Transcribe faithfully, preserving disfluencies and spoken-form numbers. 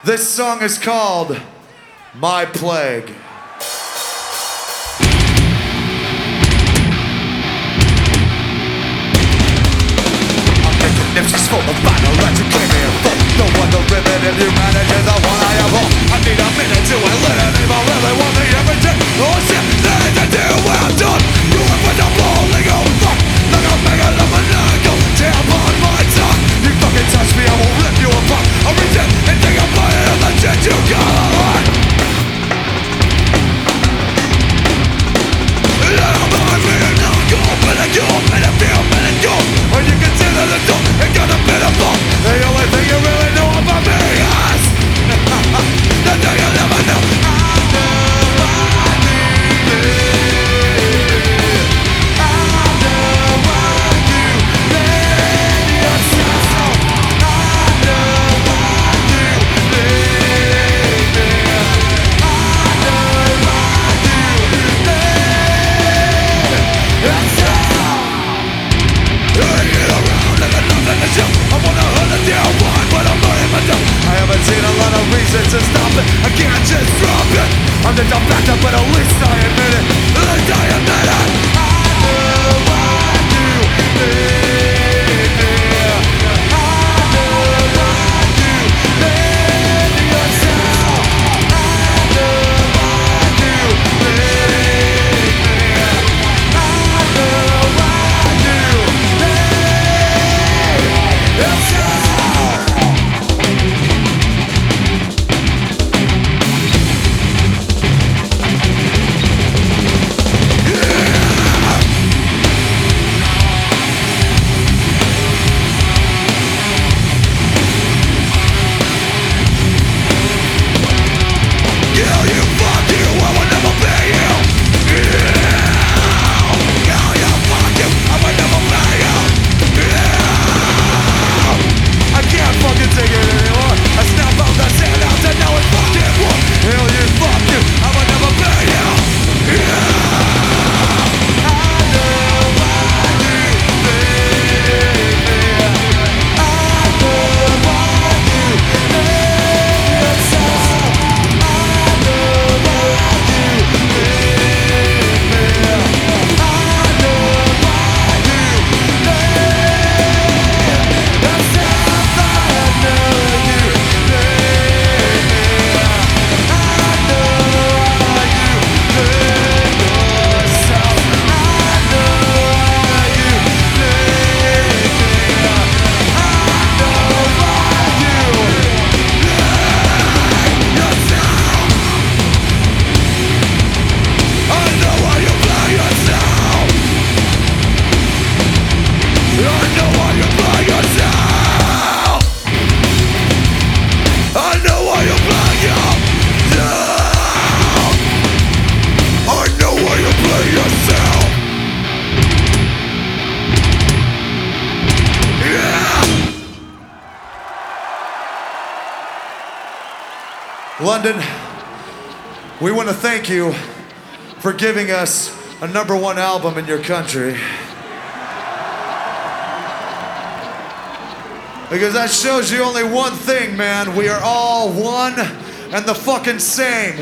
This song is called My Plague. I'm making nifties full of vinyl that you came here for. No wonder ribbon if humanity is the one I have all. I need a minute to enlighten if I really want the everything. Oh shit, nothing to do when I'm done. You are with the bowling, oh fuck. Like a megalomaniacal damn on my tongue. You fucking touch me, I will rip you apart. I'll reach in and take a bite of the shit you got a heart. And I'm behind me and now go, but I go, but I feel, but I go. When you consider the door, it got a bit of fun. The only thing you really know about me is the thing you never know. I know I need it. I know why you let yourself. I know why you leave me. I know why you leave yourself. I get around like a nothing to show. I wanna hunt it down one, but I'm not in my dump. I haven't seen a lot of reasons to stop it. I can't just drop it. I'm just a factor, but at least I admit it. At least I admit it. I know why you leave me. I know why you leave yourself. I know why you leave me. I know why you leave yourself. Kill you, fuck you, I will never be you. Yeah. Kill you, fuck you, I will never be you. Yeah. I can't fucking take it anymore. I snap out the sand out and now it's fucking war. Kill you, fuck you, I will never be you. Yeah. I know why you leave me. I know why you leave yourself. I know why you leave me. I know why you leave yourself. I know you leave me. I know why you leave yourself. I know why you leave me. I know why you leave yourself. I know why you play yourself. I know why you play yourself. I know why you play yourself. I know why you play yourself. Yeah. London, we want to thank you for giving us a number one album in your country. Because that shows you only one thing, man. We are all one and the fucking same.